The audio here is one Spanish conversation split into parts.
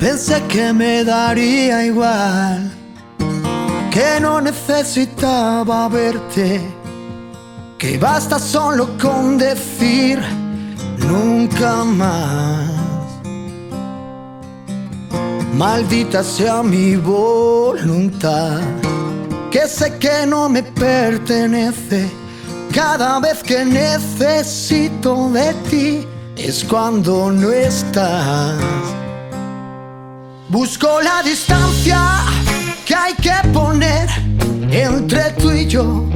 Pensé que me daría igual, que no necesitaba verte, que basta solo con decir nunca más. Maldita sea mi voluntad, que sé que no me pertenece. Cada vez que necesito de ti es cuando no estás. Busco la distancia que hay que poner entre tú y yo,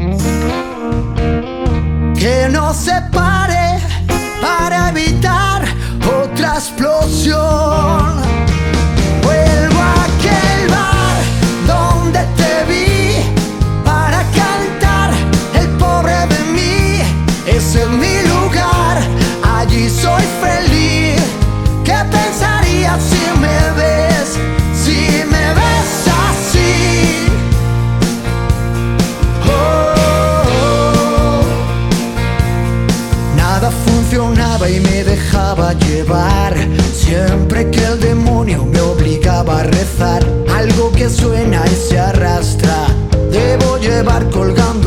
que nos separe para evitar otra explosión. Vuelvo a aquel bar donde te vi para cantar el pobre de mí. Ese es mi lugar, allí soy feliz. ¿Qué pensarías si me ves, si me ves así? Oh. Nada funcionaba y me dejaba llevar, siempre que el demonio me obligaba a rezar. Algo que suena y se arrastra, debo llevar colgando